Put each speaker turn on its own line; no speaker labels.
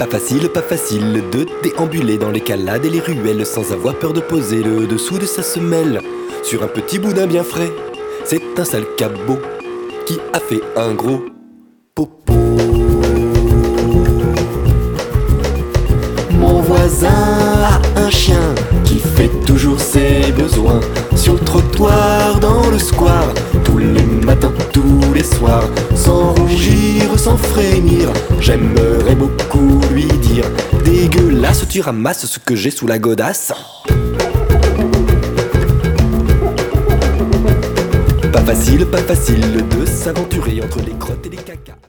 Pas facile de déambuler dans les calades et les ruelles sans avoir peur de poser le dessous de sa semelle sur un petit boudin bien frais. C'est un sale cabot qui a fait un gros popo. Mon voisin a un chien qui fait toujours ses besoins sur le trottoir, dans le square, tous les matins, tous les soirs, sans rougir, sans frémir. J'aimerais beaucoup lui dire: dégueulasse, tu ramasses ce que j'ai sous la godasse. Pas facile de s'aventurer entre les crottes et les cacas.